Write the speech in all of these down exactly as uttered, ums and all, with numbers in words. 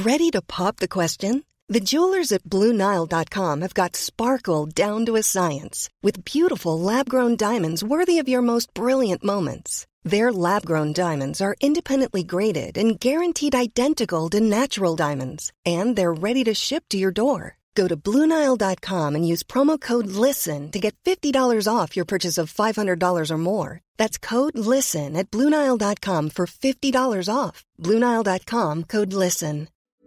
Ready to pop the question? The jewelers at Blue Nile dot com have got sparkle down to a science with beautiful lab-grown diamonds worthy of your most brilliant moments. Their lab-grown diamonds are independently graded and guaranteed identical to natural diamonds, and they're ready to ship to your door. Go to Blue Nile dot com and use promo code LISTEN to get fifty dollars off your purchase of five hundred dollars or more. That's code LISTEN at Blue Nile dot com for fifty dollars off. Blue Nile dot com, code LISTEN.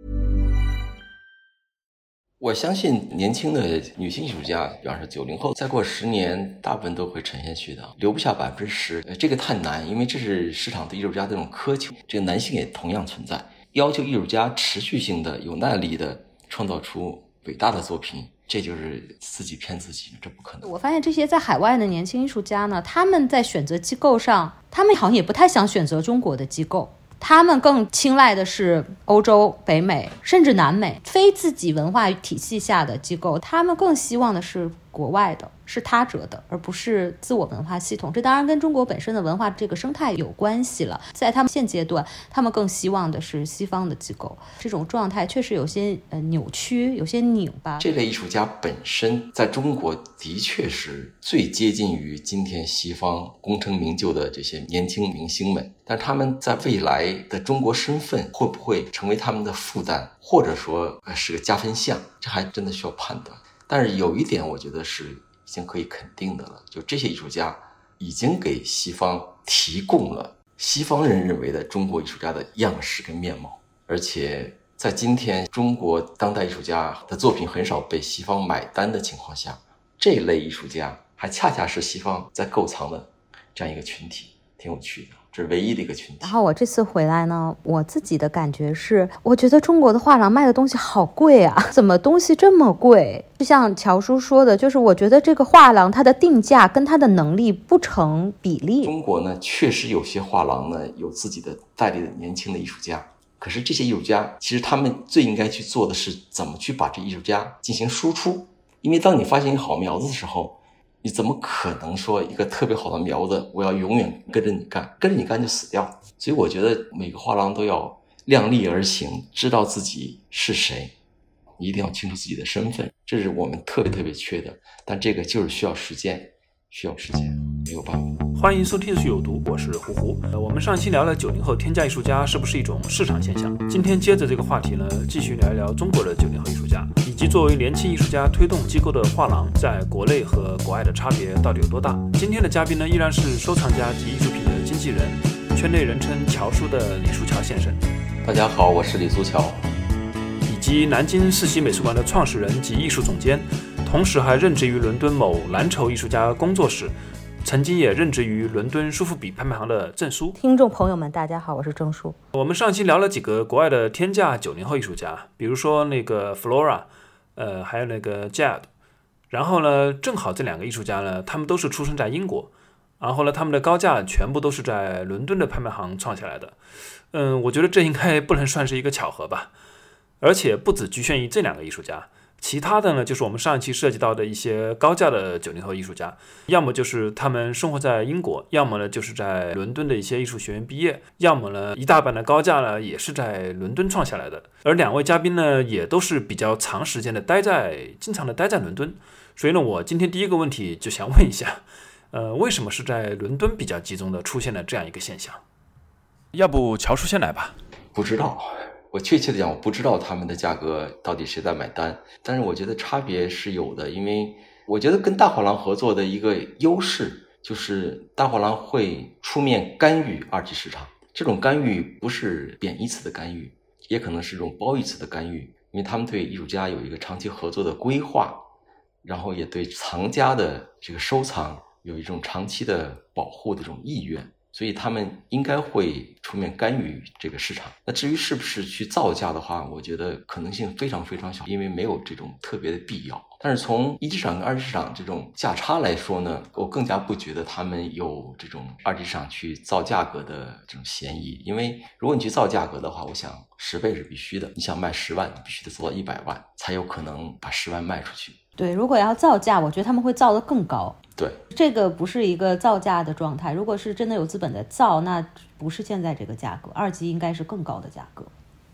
我相信年轻的女性艺术家，比方说九零后，再过十年，大部分都会沉下去的，留不下百分之十。这个太难，因为这是市场对艺术家的这种苛求。这个男性也同样存在，要求艺术家持续性的、有耐力的创造出伟大的作品，这就是自己骗自己，这不可能。 我发现这些在海外的年轻艺术家呢，他们在选择机构上，他们好像也不太想选择中国的机构。他们更青睐的是欧洲、北美甚至南美非自己文化体系下的机构，他们更希望的是国外的，是他者的，而不是自我文化系统。这当然跟中国本身的文化这个生态有关系了。在他们现阶段，他们更希望的是西方的机构。这种状态确实有些呃扭曲，有些拧巴。 这类艺术家本身在中国的确是最接近于今天西方功成名就的这些年轻明星们，但他们在未来的中国身份会不会成为他们的负担，或者说是个加分项，这还真的需要判断。但是有一点我觉得是已经可以肯定的了，就这些艺术家已经给西方提供了西方人认为的中国艺术家的样式跟面貌，而且在今天中国当代艺术家的作品很少被西方买单的情况下，这一类艺术家还恰恰是西方在购藏的这样一个群体，挺有趣的，这是唯一的一个群体。 然后我这次回来呢，我自己的感觉是，我觉得中国的画廊卖的东西好贵啊，怎么东西这么贵？就像乔叔说的，就是我觉得这个画廊它的定价跟它的能力不成比例。 中国呢，确实有些画廊呢有自己的代理的年轻的艺术家，可是这些艺术家其实他们最应该去做的是怎么去把这艺术家进行输出。因为当你发现一个好苗子的时候，你怎么可能说一个特别好的苗子我要永远跟着你干，跟着你干就死掉。所以我觉得每个画廊都要量力而行，知道自己是谁，你一定要清楚自己的身份，这是我们特别特别缺的，但这个就是需要时间，需要时间，没有办法。 欢迎收听艺术有毒，我是胡胡。呃，我们上期聊了九零后天价艺术家是不是一种市场现象，今天接着这个话题呢，继续聊一聊中国的九零后艺术家，以及作为年轻艺术家推动机构的画廊在国内和国外的差别到底有多大。今天的嘉宾呢，依然是收藏家及艺术品的经纪人，圈内人称乔叔的李书桥先生。 大家好，我是李书桥。 以及南京世袭美术馆的创始人及艺术总监，同时还任职于伦敦某蓝筹艺术家工作室，曾经也任职于伦敦苏富比拍卖行的郑书。 听众朋友们大家好，我是郑书。 我们上期聊了几个国外的天价九零后艺术家，比如说那个 Flora 呃，还有那个 Jad， 然后呢正好这两个艺术家呢，他们都是出生在英国，然后呢他们的高价全部都是在伦敦的拍卖行创下来的。嗯，我觉得这应该不能算是一个巧合吧，而且不只局限于这两个艺术家，其他的呢，就是我们上一期涉及到的一些高价的九零后艺术家，要么就是他们生活在英国，要么呢就是在伦敦的一些艺术学院毕业，要么呢一大半的高价呢也是在伦敦创下来的。而两位嘉宾呢，也都是比较长时间的待在，经常的待在伦敦。所以呢，我今天第一个问题就想问一下，呃，为什么是在伦敦比较集中的出现了这样一个现象？要不乔叔先来吧。 不知道。我确切的讲，我不知道他们的价格到底谁在买单，但是我觉得差别是有的，因为我觉得跟大画廊合作的一个优势就是大画廊会出面干预二级市场，这种干预不是贬义词的干预，也可能是一种褒义词的干预，因为他们对艺术家有一个长期合作的规划，然后也对藏家的这个收藏有一种长期的保护的这种意愿，所以他们应该会出面干预这个市场。那至于是不是去造价的话，我觉得可能性非常非常小，因为没有这种特别的必要。但是从一级市场跟二级市场这种价差来说呢，我更加不觉得他们有这种二级市场去造价格的这种嫌疑。因为如果你去造价格的话，我想十倍是必须的，你想卖十万，你必须得做到一百万，才有可能把十万卖出去。 对，如果要造价，我觉得他们会造得更高。 对， 这个不是一个造价的状态，如果是真的有资本的造，那不是现在这个价格，二级应该是更高的价格。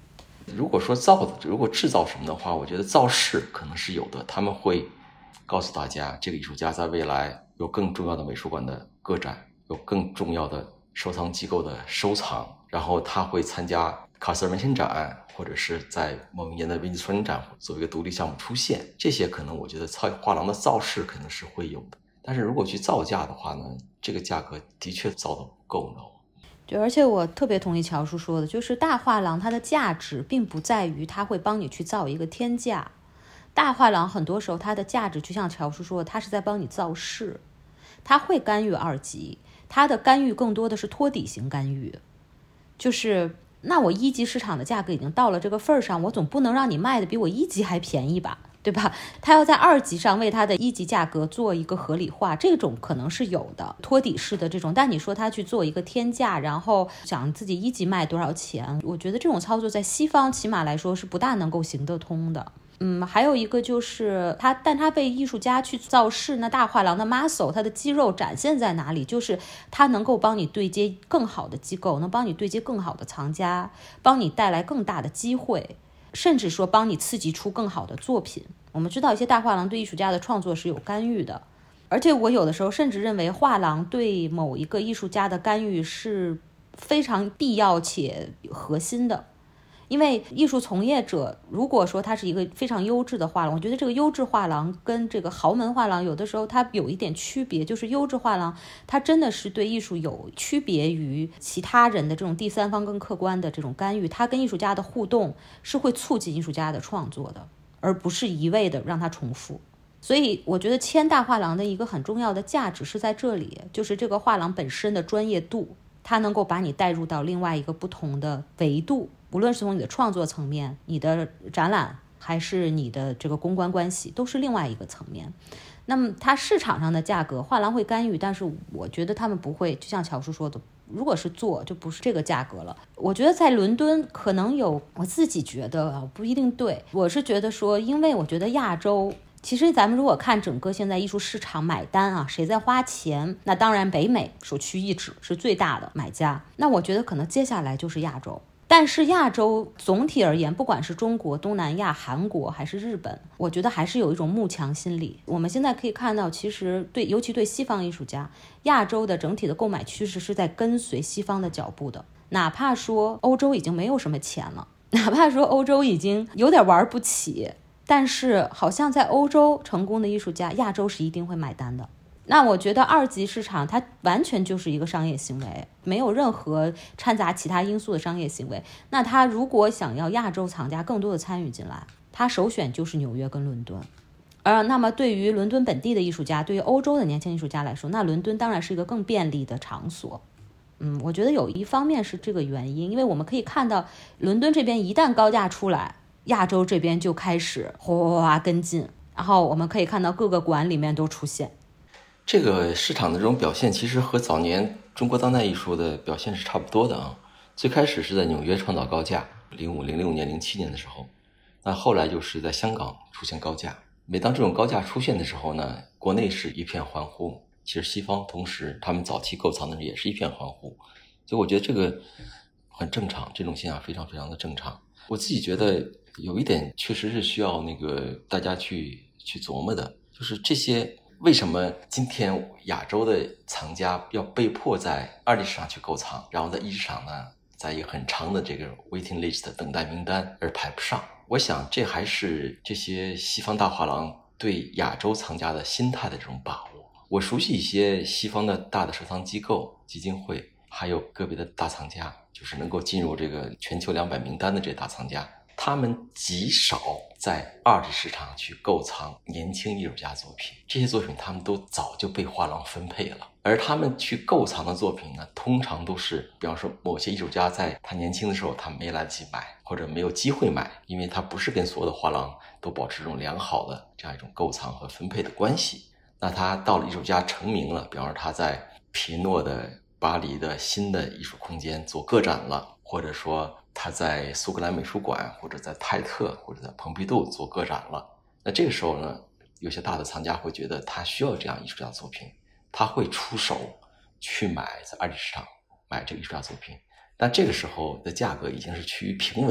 如果说造的，如果制造什么的话，我觉得造势可能是有的，他们会告诉大家，这个艺术家在未来有更重要的美术馆的个展，有更重要的收藏机构的收藏，然后他会参加卡塞尔文献展，或者是在某一年的威尼斯双年展作为一个独立项目出现，这些可能我觉得画廊的造势可能是会有的。但是如果去造价的话呢，这个价格的确造得不够呢。 对，而且我特别同意乔叔说的，就是大画廊它的价值并不在于它会帮你去造一个天价，大画廊很多时候它的价值就像乔叔说的，它是在帮你造势，它会干预二级，它的干预更多的是托底型干预，就是那我一级市场的价格已经到了这个份上，我总不能让你卖的比我一级还便宜吧，对吧？他要在二级上为他的一级价格做一个合理化，这种可能是有的，托底式的这种。但你说他去做一个天价，然后想自己一级卖多少钱，我觉得这种操作在西方起码来说是不大能够行得通的。嗯，还有一个就是他，但他被艺术家去造势，那大画廊的 muscle 他的肌肉展现在哪里？就是他能够帮你对接更好的机构，能帮你对接更好的藏家，帮你带来更大的机会，甚至说帮你刺激出更好的作品。我们知道一些大画廊对艺术家的创作是有干预的，而且我有的时候甚至认为画廊对某一个艺术家的干预是非常必要且核心的。因为艺术从业者如果说他是一个非常优质的画廊，我觉得这个优质画廊跟这个豪门画廊有的时候它有一点区别，就是优质画廊它真的是对艺术有区别于其他人的这种第三方更客观的这种干预，它跟艺术家的互动是会促进艺术家的创作的，而不是一味的让它重复。所以我觉得签大画廊的一个很重要的价值是在这里，就是这个画廊本身的专业度，它能够把你带入到另外一个不同的维度，无论是从你的创作层面，你的展览，还是你的这个公关关系，都是另外一个层面。那么它市场上的价格画廊会干预，但是我觉得他们不会，就像乔叔说的，如果是做就不是这个价格了。我觉得在伦敦可能有，我自己觉得不一定对，我是觉得说，因为我觉得亚洲其实咱们如果看整个现在艺术市场买单啊，谁在花钱，那当然北美首屈一指是最大的买家，那我觉得可能接下来就是亚洲。但是亚洲总体而言，不管是中国、东南亚、韩国还是日本，我觉得还是有一种慕强心理。我们现在可以看到，其实对，尤其对西方艺术家，亚洲的整体的购买趋势是在跟随西方的脚步的。哪怕说欧洲已经没有什么钱了，哪怕说欧洲已经有点玩不起，但是好像在欧洲成功的艺术家，亚洲是一定会买单的。那我觉得二级市场它完全就是一个商业行为，没有任何掺杂其他因素的商业行为。那他如果想要亚洲藏家更多的参与进来，他首选就是纽约跟伦敦。而那么对于伦敦本地的艺术家，对于欧洲的年轻艺术家来说，那伦敦当然是一个更便利的场所。嗯，我觉得有一方面是这个原因，因为我们可以看到伦敦这边一旦高价出来，亚洲这边就开始哗哗哗跟进，然后我们可以看到各个馆里面都出现。 这个市场的这种表现其实和早年中国当代艺术的表现是差不多的啊。最开始是在纽约创造高价，零五、零六年、零七年的时候，那后来就是在香港出现高价。每当这种高价出现的时候呢，国内是一片欢呼，其实西方同时他们早期购藏的人也是一片欢呼，所以我觉得这个很正常，这种现象非常非常的正常。我自己觉得有一点确实是需要那个大家去去琢磨的，就是这些为什么今天亚洲的藏家要被迫在二级市场去购藏，然后在一级市场呢，在一个很长的这个 waiting list 的等待名单而排不上？我想这还是这些西方大画廊对亚洲藏家的心态的这种把握。我熟悉一些西方的大的收藏机构、基金会，还有个别的大藏家，就是能够进入这个全球两百名单的这些大藏家，他们极少在二级市场去购藏年轻艺术家作品，这些作品他们都早就被画廊分配了。而他们去购藏的作品呢，通常都是比方说某些艺术家在他年轻的时候他没来得及买，或者没有机会买，因为他不是跟所有的画廊都保持这种良好的这样一种购藏和分配的关系。那他到了艺术家成名了，比方说他在皮诺的巴黎的新的艺术空间做个展了，或者说他在苏格兰美术馆，或者在泰特，或者在蓬皮杜做个展了。那这个时候呢，有些大的藏家会觉得他需要这样艺术家作品，他会出手去买，在二级市场买这个艺术家作品。但这个时候的价格已经是趋于平稳的，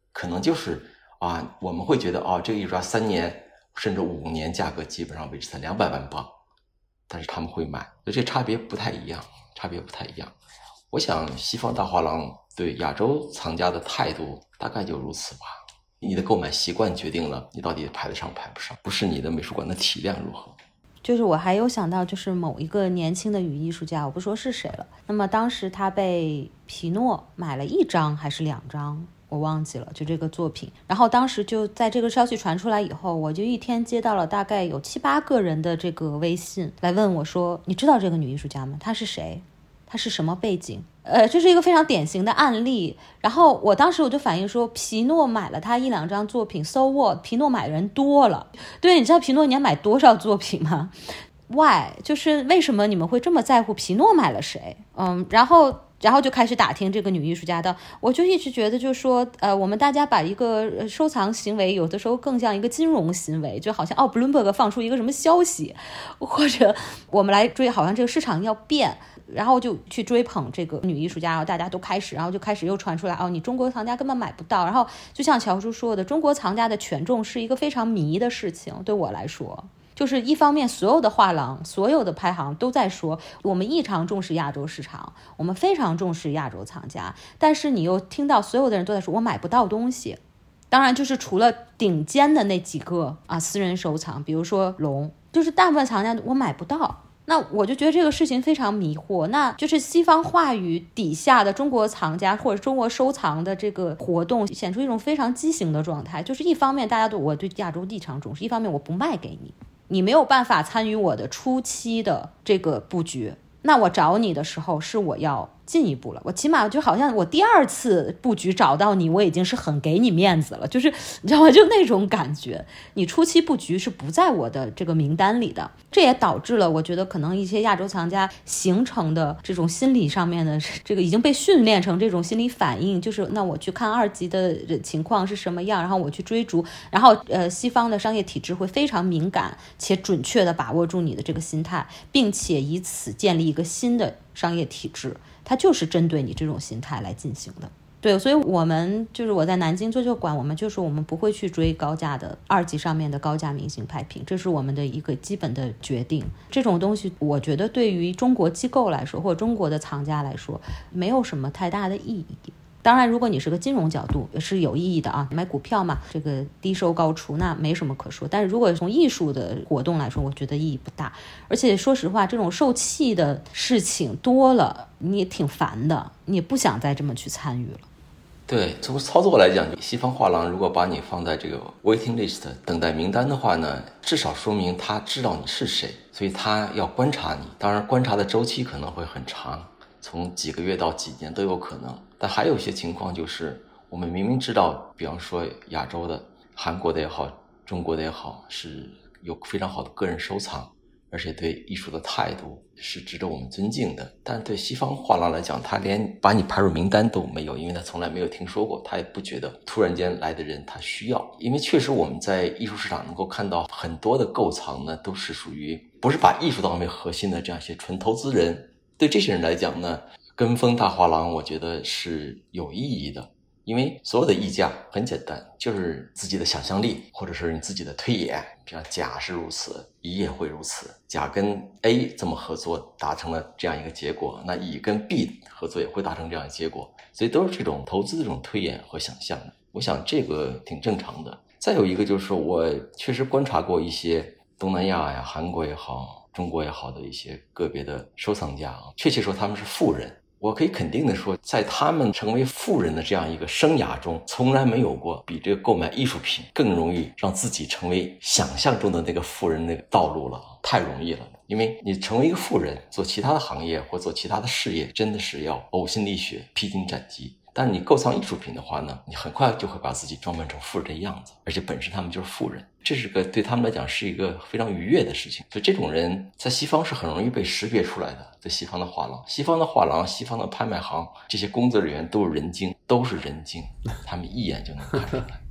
可能就是啊，我们会觉得啊，这个艺术家三年甚至五年价格基本上维持在两百万镑，但是他们会买，所以这差别不太一样，差别不太一样。我想西方大画廊对亚洲藏家的态度大概就如此吧。你的购买习惯决定了你到底排得上排不上，不是你的美术馆的体量如何。 就是我还有想到，就是某一个年轻的女艺术家，我不说是谁了。那么当时她被皮诺买了一张还是两张，我忘记了，就这个作品。然后当时就在这个消息传出来以后，我就一天接到了大概有七八个人的这个微信来问我说，你知道这个女艺术家吗？她是谁？她是什么背景？呃，这是一个非常典型的案例。然后我当时我就反映说，皮诺买了他一两张作品 ，so what？ 皮诺买的人多了。对，你知道皮诺年买多少作品吗 ？Why？ 就是为什么你们会这么在乎皮诺买了谁？嗯，然后。然后就开始打听这个女艺术家的，我就一直觉得就是说，呃，我们大家把一个收藏行为有的时候更像一个金融行为，就好像哦 ，Bloomberg 放出一个什么消息，或者我们来追，好像这个市场要变，然后就去追捧这个女艺术家，然后大家都开始，然后就开始又传出来，哦，你中国藏家根本买不到。然后就像乔叔说的，中国藏家的权重是一个非常迷的事情，对我来说。就是一方面所有的画廊所有的拍行都在说我们异常重视亚洲市场，我们非常重视亚洲藏家，但是你又听到所有的人都在说我买不到东西。当然就是除了顶尖的那几个啊私人收藏，比如说龙，就是大部分藏家我买不到。那我就觉得这个事情非常迷惑，那就是西方话语底下的中国藏家或者中国收藏的这个活动显出一种非常畸形的状态，就是一方面大家都我对亚洲异常重视，一方面我不卖给你，你没有办法参与我的初期的这个布局，那我找你的时候是我要进一步了，我起码就好像我第二次布局找到你，我已经是很给你面子了，就是你知道吗？就那种感觉，你初期布局是不在我的这个名单里的，这也导致了我觉得可能一些亚洲藏家形成的这种心理上面的这个已经被训练成这种心理反应，就是那我去看二级的情况是什么样，然后我去追逐，然后呃西方的商业体制会非常敏感且准确地把握住你的这个心态，并且以此建立一个新的商业体制，它就是针对你这种心态来进行的。对，所以我们就是我在南京做旧馆，我们就是我们不会去追高价的二级上面的高价明星拍品，这是我们的一个基本的决定。这种东西我觉得对于中国机构来说或者中国的藏家来说没有什么太大的意义。当然如果你是个金融角度也是有意义的啊，买股票嘛，这个低收高出那没什么可说，但是如果从艺术的活动来说我觉得意义不大，而且说实话这种受气的事情多了你也挺烦的，你也不想再这么去参与了。 对，从操作来讲，西方画廊如果把你放在这个 waiting list 等待名单的话呢，至少说明他知道你是谁，所以他要观察你，当然观察的周期可能会很长，从几个月到几年都有可能。但还有一些情况就是我们明明知道，比方说亚洲的韩国的也好中国的也好是有非常好的个人收藏，而且对艺术的态度是值得我们尊敬的，但对西方画廊来讲，他连把你排入名单都没有，因为他从来没有听说过，他也不觉得突然间来的人他需要。因为确实我们在艺术市场能够看到很多的购藏呢，都是属于不是把艺术当为核心的这样一些纯投资人。对这些人来讲呢，跟风大画廊我觉得是有意义的，因为所有的溢价很简单，就是自己的想象力或者是你自己的推演，这样甲是如此，乙也会如此，甲跟 A 这么合作达成了这样一个结果，那乙跟 B 合作也会达成这样一个结果，所以都是这种投资的这种推演和想象的，我想这个挺正常的。再有一个就是我确实观察过一些东南亚呀，韩国也好中国也好的一些个别的收藏家啊，确切说他们是富人，我可以肯定的说，在他们成为富人的这样一个生涯中，从来没有过比这个购买艺术品更容易让自己成为想象中的那个富人那个道路了，太容易了。因为你成为一个富人，做其他的行业或做其他的事业，真的是要呕心沥血、披荆斩棘。但是你购藏艺术品的话呢，你很快就会把自己装扮成富人的样子，而且本身他们就是富人，这是个对他们来讲是一个非常愉悦的事情。所以这种人在西方是很容易被识别出来的，在西方的画廊、西方的画廊、西方的拍卖行，这些工作人员都是人精，都是人精，他们一眼就能看出来。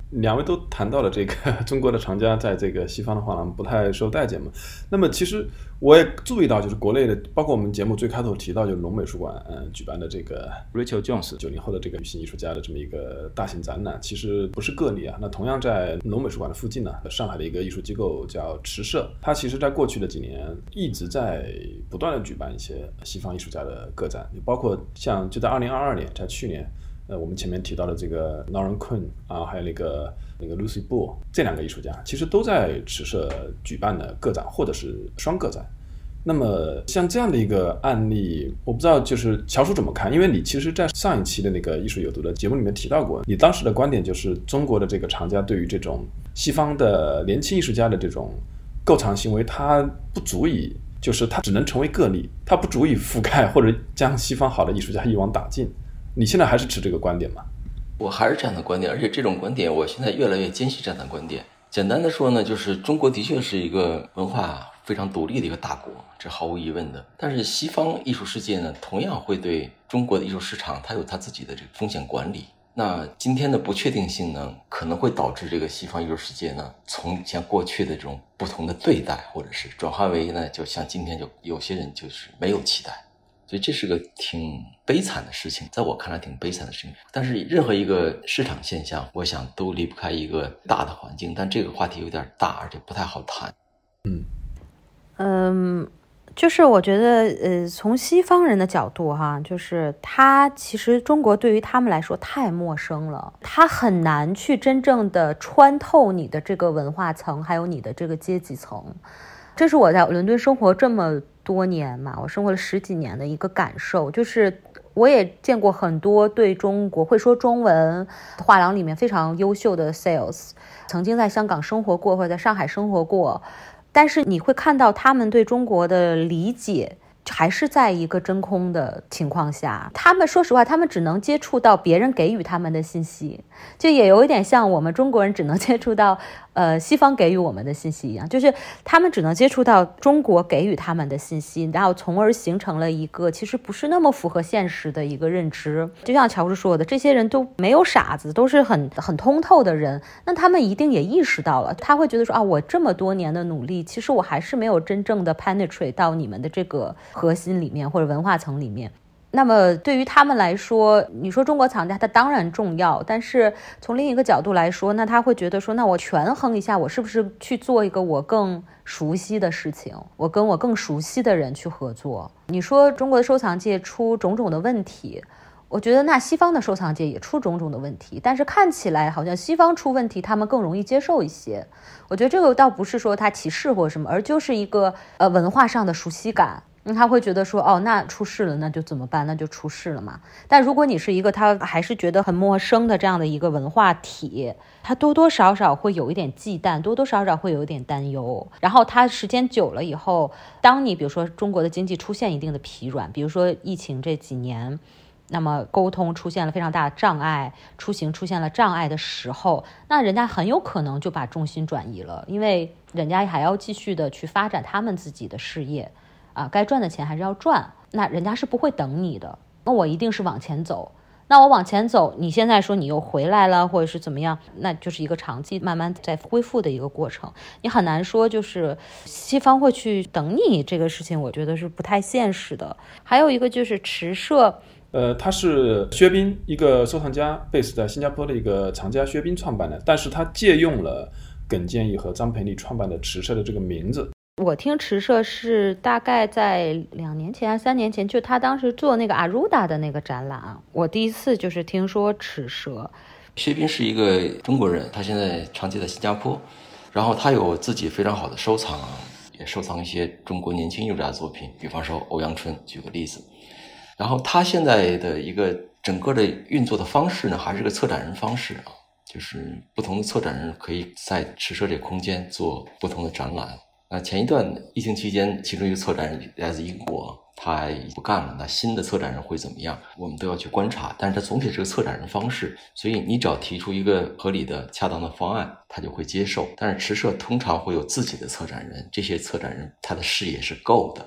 两位都谈到了这个中国的藏家在这个西方的画廊不太受待见嘛。那么其实我也注意到，就是国内的，包括我们节目最开头提到，就是龙美术馆嗯、呃、举办的这个 Rachel Jones 九零后的这个女性艺术家的这么一个大型展览，其实不是个例啊。那同样在龙美术馆的附近呢，上海的一个艺术机构叫池社，它其实在过去的几年一直在不断的举办一些西方艺术家的个展，包括像就在二零二二年，在去年。呃，我们前面提到的这个 Lauren Kuhn 啊，还有那个那个 Lucy Bull 这两个艺术家，其实都在池社举办的个展或者是双个展。那么像这样的一个案例，我不知道就是乔叔怎么看？因为你其实在上一期的那个艺术有毒的节目里面提到过，你当时的观点就是中国的这个藏家对于这种西方的年轻艺术家的这种购藏行为，它不足以，就是它只能成为个例，它不足以覆盖或者将西方好的艺术家一网打尽。你现在还是持这个观点吗？ 我还是这样的观点，而且这种观点我现在越来越坚信这样的观点。简单的说呢，就是中国的确是一个文化非常独立的一个大国，这毫无疑问的。但是西方艺术世界呢，同样会对中国的艺术市场它有它自己的这个风险管理。那今天的不确定性呢，可能会导致这个西方艺术世界呢，从像过去的这种不同的对待，或者是转化为呢，就像今天就有些人就是没有期待。所以这是个挺悲惨的事情，在我看来挺悲惨的事情。但是任何一个市场现象，我想都离不开一个大的环境，但这个话题有点大，而且不太好谈。 嗯嗯，就是我觉得呃，从西方人的角度哈，就是他其实中国对于他们来说太陌生了，他很难去真正的穿透你的这个文化层，还有你的这个阶级层。这是我在伦敦生活这么多年嘛，我生活了十几年的一个感受，就是我也见过很多对中国会说中文画廊里面非常优秀的 sales， 曾经在香港生活过或者在上海生活过，但是你会看到他们对中国的理解还是在一个真空的情况下，他们说实话他们只能接触到别人给予他们的信息，就也有一点像我们中国人只能接触到呃西方给予我们的信息一样，就是他们只能接触到中国给予他们的信息，然后从而形成了一个其实不是那么符合现实的一个认知。就像乔治说的，这些人都没有傻子，都是很很通透的人，那他们一定也意识到了，他会觉得说啊，我这么多年的努力，其实我还是没有真正的 penetrate 到你们的这个核心里面或者文化层里面。那么对于他们来说，你说中国藏家它当然重要，但是从另一个角度来说，那他会觉得说，那我权衡一下，我是不是去做一个我更熟悉的事情，我跟我更熟悉的人去合作。你说中国的收藏界出种种的问题，我觉得那西方的收藏界也出种种的问题，但是看起来好像西方出问题他们更容易接受一些。我觉得这个倒不是说他歧视或什么，而就是一个呃文化上的熟悉感。他会觉得说，哦，那出事了，那就怎么办？那就出事了嘛。但如果你是一个他还是觉得很陌生的这样的一个文化体，他多多少少会有一点忌惮，多多少少会有一点担忧。然后他时间久了以后，当你比如说中国的经济出现一定的疲软，比如说疫情这几年，那么沟通出现了非常大的障碍，出行出现了障碍的时候，那人家很有可能就把重心转移了，因为人家还要继续的去发展他们自己的事业啊，该赚的钱还是要赚，那人家是不会等你的，那我一定是往前走，那我往前走，你现在说你又回来了或者是怎么样，那就是一个长期慢慢在恢复的一个过程，你很难说就是西方会去等你，这个事情我觉得是不太现实的。还有一个就是池社， 呃，他是薛彬，一个收藏家 base 在新加坡的一个藏家薛彬创办的，但是他借用了耿建义和张培丽创办的池社的这个名字。 我听池社是大概在两年前还是三年前，就他当时做那个阿鲁达的那个展览，我第一次就是听说池社。 薛彬是一个中国人，他现在长期在新加坡，然后他有自己非常好的收藏，也收藏一些中国年轻艺术家的作品，比方说欧阳春，举个例子。然后他现在的一个整个的运作的方式呢，还是个策展人方式啊，就是不同的策展人可以在池社这个空间做不同的展览。那前一段疫情期间，其中一个策展人来自英国，他不干了，那新的策展人会怎么样，我们都要去观察。但是他总体是个策展人方式，所以你只要提出一个合理的恰当的方案，他就会接受。但是池社通常会有自己的策展人，这些策展人他的视野是够的，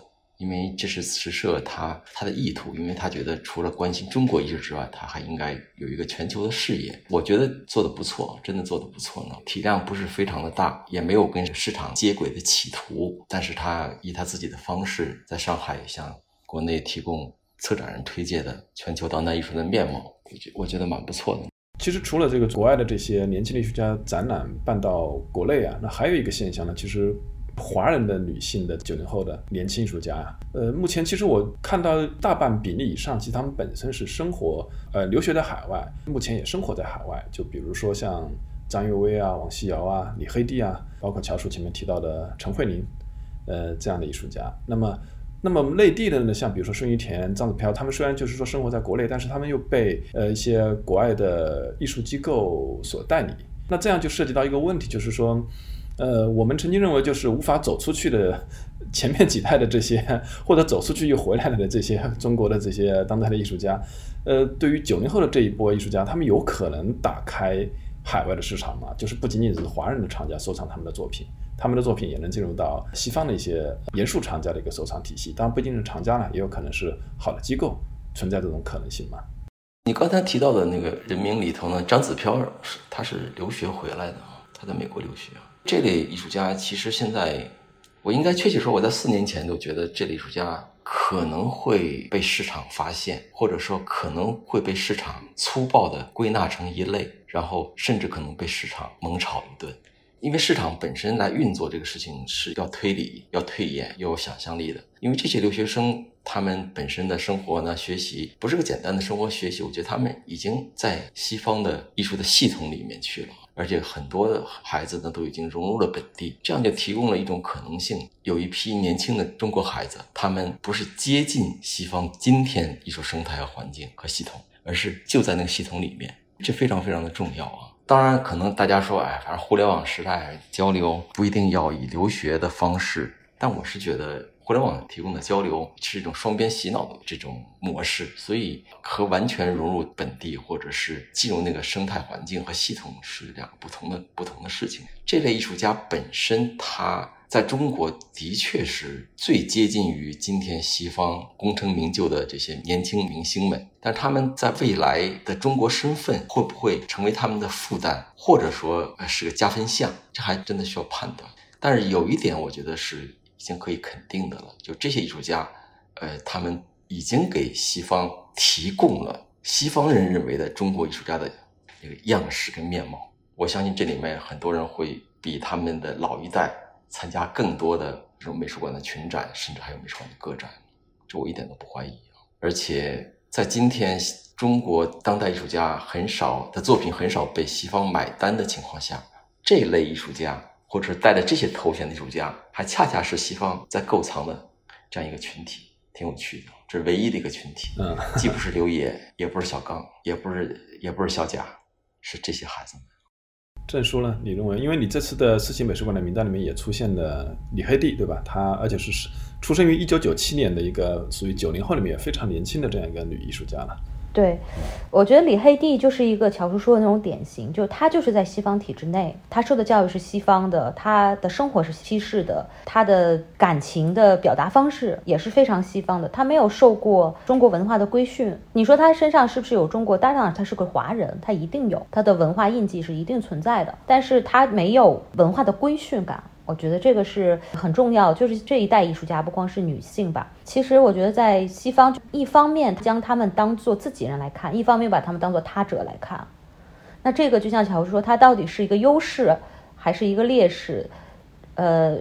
因为这是时社他他的意图，因为他觉得除了关心中国艺术之外，他还应该有一个全球的视野。我觉得做得不错，真的做得不错呢。体量不是非常的大，也没有跟市场接轨的企图，但是他以他自己的方式在上海向国内提供策展人推介的全球当代艺术的面貌，我觉得蛮不错的。 其实除了这个国外的这些年轻的艺术家展览办到国内啊，那还有一个现象呢，其实华人的女性的九零后的年轻艺术家啊，呃，目前其实我看到大半比例以上，其实他们本身是生活呃留学在海外，目前也生活在海外。就比如说像张悦薇啊、王希尧啊、李黑蒂啊，包括乔叔前面提到的陈慧琳，呃，这样的艺术家。那么那么内地的呢，像比如说孙于田、张子飘，他们虽然就是说生活在国内，但是他们又被呃一些国外的艺术机构所代理。那这样就涉及到一个问题，就是说，呃，我们曾经认为就是无法走出去的前面几代的这些，或者走出去又回来了的这些中国的这些当代的艺术家，呃，对于九零后的这一波艺术家，他们有可能打开海外的市场吗？就是不仅仅是华人的厂家收藏他们的作品。他们的作品也能进入到西方的一些严肃厂家的一个收藏体系，当然不一定是厂家呢，也有可能是好的机构，存在这种可能性吗？ 你刚才提到的那个人名里头呢，张子飘他是留学回来的，他在美国留学。这类艺术家其实现在，我应该确切说，我在四年前都觉得这类艺术家可能会被市场发现，或者说可能会被市场粗暴的归纳成一类，然后甚至可能被市场猛炒一顿。因为市场本身来运作这个事情是要推理、要推演、要有想象力的。因为这些留学生他们本身的生活呢、学习不是个简单的生活学习，我觉得他们已经在西方的艺术的系统里面去了，而且很多的孩子呢都已经融入了本地，这样就提供了一种可能性。有一批年轻的中国孩子，他们不是接近西方今天艺术生态和环境和系统，而是就在那个系统里面，这非常非常的重要啊。当然可能大家说，哎，反正互联网时代交流不一定要以留学的方式，但我是觉得互联网提供的交流是一种双边洗脑的这种模式，所以和完全融入本地或者是进入那个生态环境和系统是两个不同的不同的事情。这类艺术家本身他在中国的确是最接近于今天西方功成名就的这些年轻明星们，但他们在未来的中国身份会不会成为他们的负担，或者说是个加分项，这还真的需要判断。但是有一点我觉得是已经可以肯定的了，就这些艺术家呃，他们已经给西方提供了西方人认为的中国艺术家的那个样式跟面貌。我相信这里面很多人会比他们的老一代参加更多的这种美术馆的群展，甚至还有美术馆的个展，这我一点都不怀疑。而且在今天中国当代艺术家很少的作品很少被西方买单的情况下，这类艺术家或者带着这些头衔的艺术家还恰恰是西方在购藏的这样一个群体，挺有趣的。这是唯一的一个群体，嗯，既不是刘野，也不是小刚，也不是也不是小贾，是这些孩子们。 郑叔呢？你认为，因为你这次的世纪美术馆的名单里面也出现了李黑蒂，对吧？她而且是出生于一九九七年的一个属于九零后里面也非常年轻的这样一个女艺术家了。 对，我觉得李黑蒂就是一个乔叔说的那种典型，就她就是在西方体制内，她受的教育是西方的，她的生活是西式的，她的感情的表达方式也是非常西方的，她没有受过中国文化的规训。你说她身上是不是有中国？当然她是个华人，她一定有，她的文化印记是一定存在的，但是她没有文化的规训感。我觉得这个是很重要，就是这一代艺术家不光是女性吧，其实我觉得在西方一方面将他们当作自己人来看，一方面把他们当作他者来看。那这个就像乔说，它到底是一个优势还是一个劣势？呃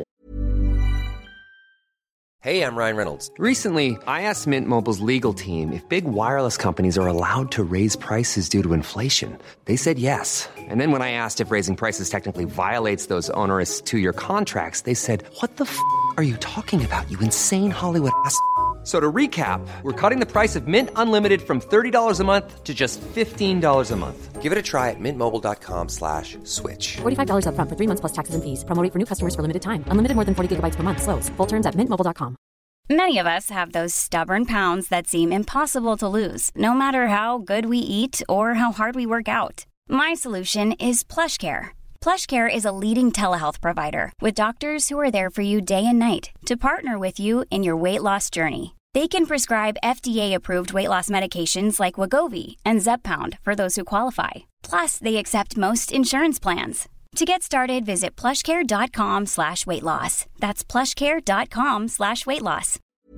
Hey, I'm Ryan Reynolds. Recently, I asked Mint Mobile's legal team if big wireless companies are allowed to raise prices due to inflation. They said yes. And then when I asked if raising prices technically violates those onerous two-year contracts, they said, what the f*** are you talking about, you insane Hollywood ass f- So to recap, we're cutting the price of Mint Unlimited from thirty dollars a month to just fifteen dollars a month. Give it a try at mintmobile.com slash switch. forty-five dollars up front for three months plus taxes and fees. Promo rate for new customers for limited time. Unlimited more than forty gigabytes per month. Slows full terms at mint mobile dot com. Many of us have those stubborn pounds that seem impossible to lose, no matter how good we eat or how hard we work out. My solution is PlushCare. PlushCare is a leading telehealth provider with doctors who are there for you day and night to partner with you in your weight loss journey. They can prescribe F D A-approved weight loss medications like Wegovy and Zepbound for those who qualify. Plus, they accept most insurance plans. To get started, visit plushcare.com slash weight loss. That's plushcare.com slash weight loss.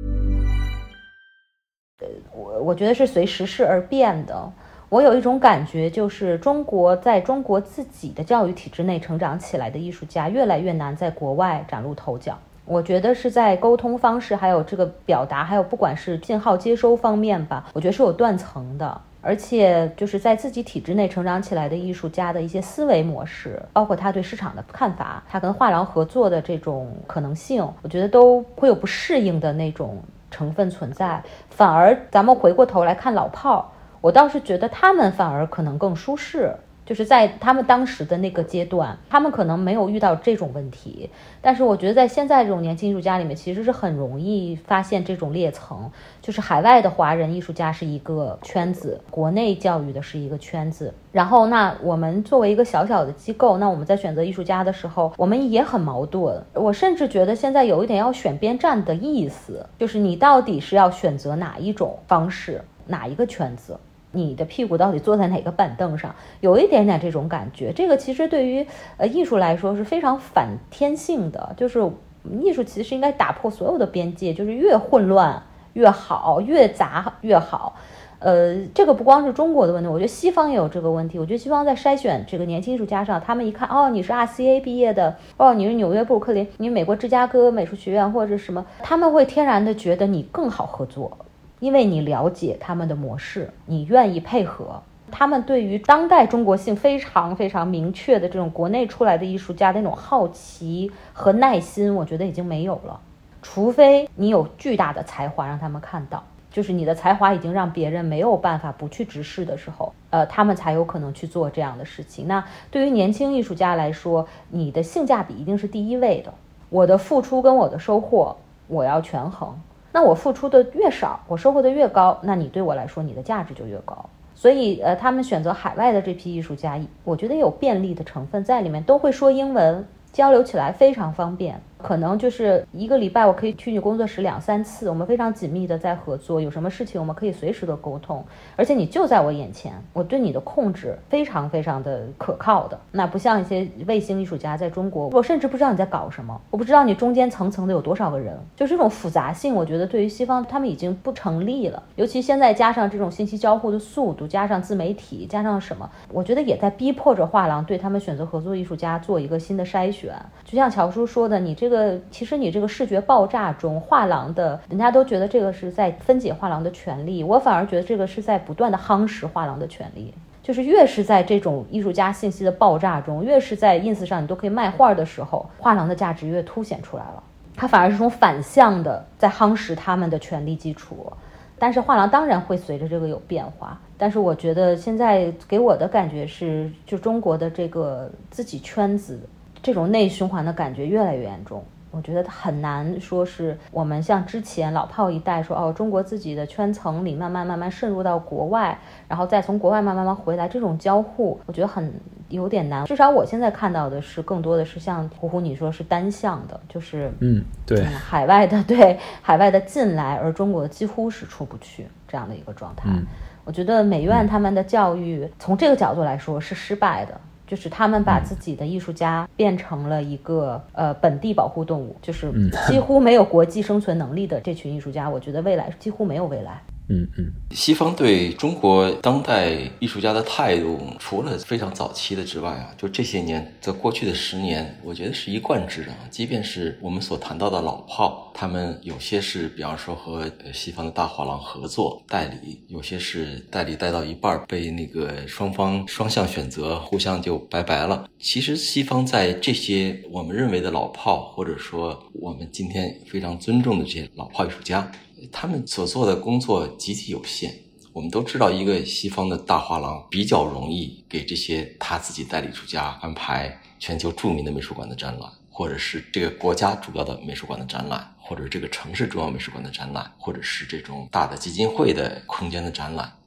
我我觉得是随时势而变的。我有一种感觉，就是中国在中国自己的教育体制内成长起来的艺术家，越来越难在国外崭露头角。我觉得是在沟通方式，还有这个表达，还有不管是信号接收方面吧，我觉得是有断层的。而且就是在自己体制内成长起来的艺术家的一些思维模式，包括他对市场的看法，他跟画廊合作的这种可能性，我觉得都会有不适应的那种成分存在。反而咱们回过头来看老炮，我倒是觉得他们反而可能更舒适，就是在他们当时的那个阶段，他们可能没有遇到这种问题。但是我觉得在现在这种年轻艺术家里面，其实是很容易发现这种裂层，就是海外的华人艺术家是一个圈子，国内教育的是一个圈子。然后那我们作为一个小小的机构，那我们在选择艺术家的时候，我们也很矛盾。我甚至觉得现在有一点要选边站的意思，就是你到底是要选择哪一种方式，哪一个圈子，你的屁股到底坐在哪个板凳上，有一点点这种感觉。这个其实对于呃艺术来说是非常反天性的，就是艺术其实应该打破所有的边界，就是越混乱越好，越杂越好。呃，这个不光是中国的问题，我觉得西方也有这个问题。我觉得西方在筛选这个年轻艺术家上，他们一看，哦，你是 R C A 毕业的，哦，你是纽约布鲁克林，你美国芝加哥美术学院或者什么，他们会天然的觉得你更好合作，因为你了解他们的模式，你愿意配合。他们对于当代中国性非常非常明确的这种国内出来的艺术家的那种好奇和耐心，我觉得已经没有了。除非你有巨大的才华让他们看到，就是你的才华已经让别人没有办法不去直视的时候，呃，他们才有可能去做这样的事情。那对于年轻艺术家来说，你的性价比一定是第一位的。我的付出跟我的收获，我要权衡。那我付出的越少，我收获的越高，那你对我来说，你的价值就越高。所以，呃，他们选择海外的这批艺术家，我觉得有便利的成分在里面，都会说英文，交流起来非常方便。可能就是一个礼拜我可以去你工作室两三次，我们非常紧密的在合作，有什么事情我们可以随时的沟通，而且你就在我眼前，我对你的控制非常非常的可靠的。那不像一些卫星艺术家在中国，我甚至不知道你在搞什么，我不知道你中间层层的有多少个人，就这种复杂性，我觉得对于西方他们已经不成立了。尤其现在加上这种信息交互的速度，加上自媒体，加上什么，我觉得也在逼迫着画廊对他们选择合作艺术家做一个新的筛选。就像乔叔说的，你这个其实你这个视觉爆炸中，画廊的人家都觉得这个是在分解画廊的权利，我反而觉得这个是在不断的夯实画廊的权利。就是越是在这种艺术家信息的爆炸中，越是在 ins 上你都可以卖画的时候，画廊的价值越凸显出来了。它反而是种反向的在夯实他们的权利基础。但是画廊当然会随着这个有变化，但是我觉得现在给我的感觉是，就中国的这个自己圈子这种内循环的感觉越来越严重。我觉得很难说是我们像之前老炮一代说，哦，中国自己的圈层里慢慢慢慢渗入到国外，然后再从国外慢慢慢回来，这种交互我觉得很有点难。至少我现在看到的是更多的是像胡胡你说是单向的，就是嗯对、嗯、 海外的对海外的进来，而中国几乎是出不去这样的一个状态。 嗯， 我觉得美院他们的教育、嗯、从这个角度来说是失败的，就是他们把自己的艺术家变成了一个呃本地保护动物，就是几乎没有国际生存能力的这群艺术家，我觉得未来几乎没有未来。 嗯嗯， 西方对中国当代艺术家的态度，除了非常早期的之外啊，就这些年，在过去的十年，我觉得是一贯之啊。即便是我们所谈到的老炮，他们有些是，比方说和西方的大画廊合作代理，有些是代理带到一半被那个双方双向选择，互相就拜拜了。其实西方在这些我们认为的老炮，或者说我们今天非常尊重的这些老炮艺术家，他们所做的工作极其有限。我们都知道，一个西方的大画廊比较容易给这些他自己代理艺术家安排全球著名的美术馆的展览，或者是这个国家主要的美术馆的展览，或者这个城市重要美术馆的展览，或者是这种大的基金会的空间的展览。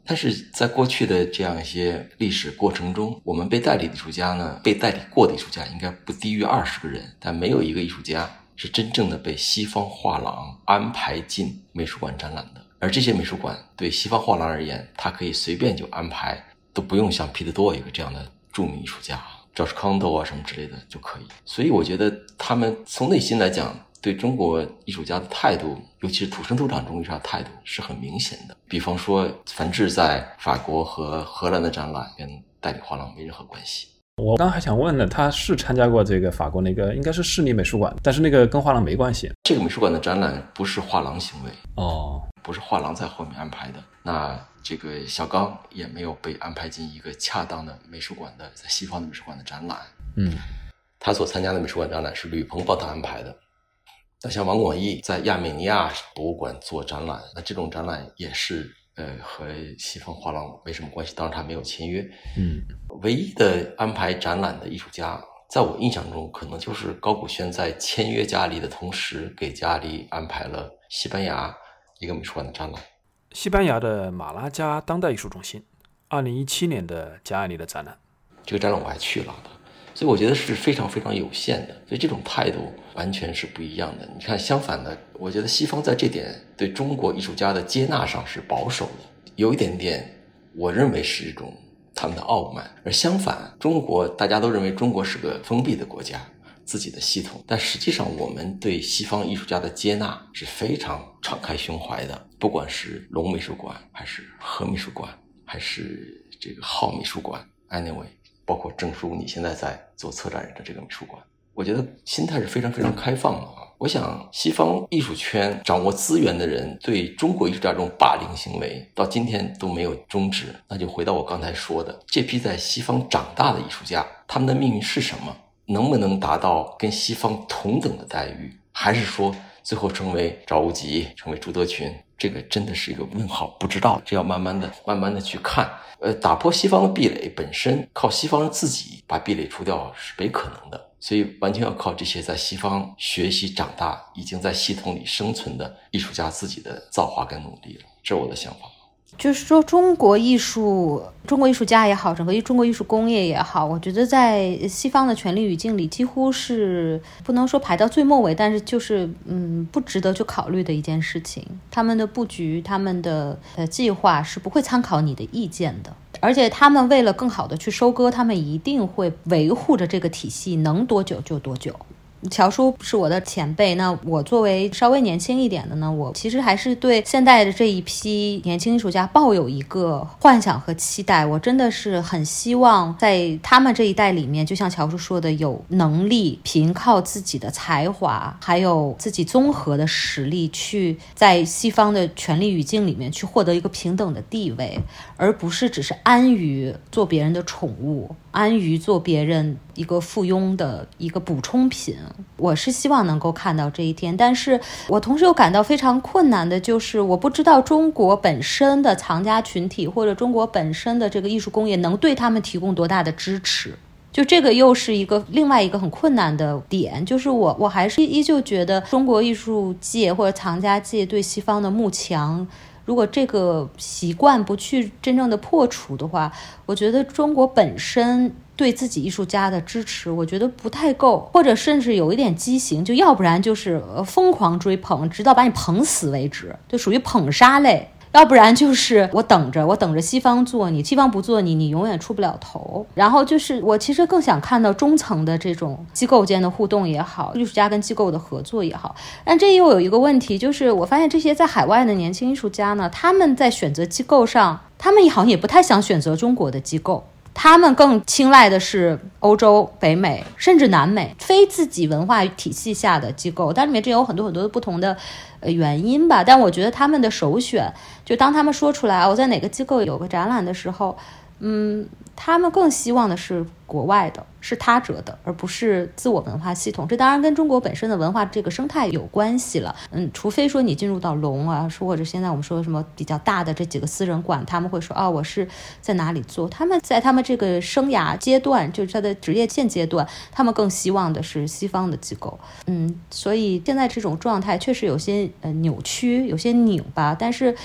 但是在过去的这样一些历史过程中，我们被代理的艺术家呢，被代理过的艺术家应该不低于二十个人，但没有一个艺术家是真正的被西方画廊安排进美术馆展览的。而这些美术馆对西方画廊而言，它可以随便就安排，都不用像 Peter Doig 这样的著名艺术家 Josh Kondo 啊什么之类的就可以。所以我觉得他们从内心来讲，对中国艺术家的态度，尤其是土生土长中国艺术家的态度是很明显的。比方说梵志在法国和荷兰的展览跟代理画廊没任何关系。 我刚还想问呢，他是参加过这个法国那个应该是市立美术馆，但是那个跟画廊没关系。 这个美术馆的展览不是画廊行为哦， 不是画廊在后面安排的。那这个小刚也没有被安排进一个恰当的美术馆的，在西方的美术馆的展览。 嗯， 他所参加的美术馆展览是吕鹏帮他安排的。那像王广义在亚美尼亚博物馆做展览，那这种展览也是呃和西方画廊没什么关系，当然他没有签约。 嗯， 唯一的安排展览的艺术家，在我印象中可能就是高古轩在签约嘉里的同时，给嘉里安排了西班牙一个美术馆的展览。 西班牙的马拉加当代艺术中心二零一七年的加爱里的展览， 这个展览我还去了的，所以我觉得是非常非常有限的，所以这种态度完全是不一样的。你看，相反的，我觉得西方在这点对中国艺术家的接纳上是保守的，有一点点我认为是一种他们的傲慢。而相反，中国大家都认为中国是个封闭的国家，自己的系统，但实际上我们对西方艺术家的接纳是非常敞开胸怀的，不管是龙美术馆还是和美术馆还是这个浩美术馆 anyway， 包括郑叔你现在在做策展人的这个美术馆，我觉得心态是非常非常开放的啊。我想西方艺术圈掌握资源的人对中国艺术家这种霸凌行为到今天都没有终止，那就回到我刚才说的，这批在西方长大的艺术家，他们的命运是什么？能不能达到跟西方同等的待遇，还是说最后成为赵无极，成为朱德群，这个真的是一个问号，不知道，这要慢慢的慢慢的去看。呃，打破西方的壁垒本身靠西方人自己把壁垒除掉是没可能的，所以完全要靠这些在西方学习长大已经在系统里生存的艺术家自己的造化跟努力了，这是我的想法。 就是说中国艺术中国艺术家也好，整个中国艺术工业也好，我觉得在西方的权力语境里几乎是不能说排到最末尾，但是就是嗯不值得去考虑的一件事情。他们的布局，他们的呃计划是不会参考你的意见的，而且他们为了更好的去收割，他们一定会维护着这个体系，能多久就多久。乔叔是我的前辈，那我作为稍微年轻一点的呢，我其实还是对现在的这一批年轻艺术家抱有一个幻想和期待。我真的是很希望在他们这一代里面，就像乔叔说的，有能力凭靠自己的才华还有自己综合的实力，去在西方的权力语境里面去获得一个平等的地位，而不是只是安于做别人的宠物，安于做别人一个附庸的一个补充品。我是希望能够看到这一天，但是我同时又感到非常困难的就是我不知道中国本身的藏家群体或者中国本身的这个艺术工业能对他们提供多大的支持。就这个又是一个另外一个很困难的点，就是我我还是依旧觉得中国艺术界或者藏家界对西方的慕强，如果这个习惯不去真正的破除的话，我觉得中国本身对自己艺术家的支持我觉得不太够，或者甚至有一点畸形，就要不然就是疯狂追捧直到把你捧死为止，就属于捧杀类，要不然就是我等着我等着西方做你，西方不做你，你永远出不了头。然后就是我其实更想看到中层的这种机构间的互动也好，艺术家跟机构的合作也好。但这又有一个问题，就是我发现这些在海外的年轻艺术家呢，他们在选择机构上，他们好像也不太想选择中国的机构，他们更青睐的是欧洲、北美甚至南美非自己文化体系下的机构，但里面这有很多很多的不同的呃原因吧。但我觉得他们的首选，就当他们说出来我在哪个机构有个展览的时候，嗯，他们更希望的是国外的，是他者的，而不是自我文化系统。这当然跟中国本身的文化这个生态有关系了。嗯，除非说你进入到龙啊，说或者现在我们说什么比较大的这几个私人馆，他们会说哦，我是在哪里做。他们在他们这个生涯阶段，就是他的职业现阶段，他们更希望的是西方的机构。嗯，所以现在这种状态确实有些呃扭曲，有些拧巴，但是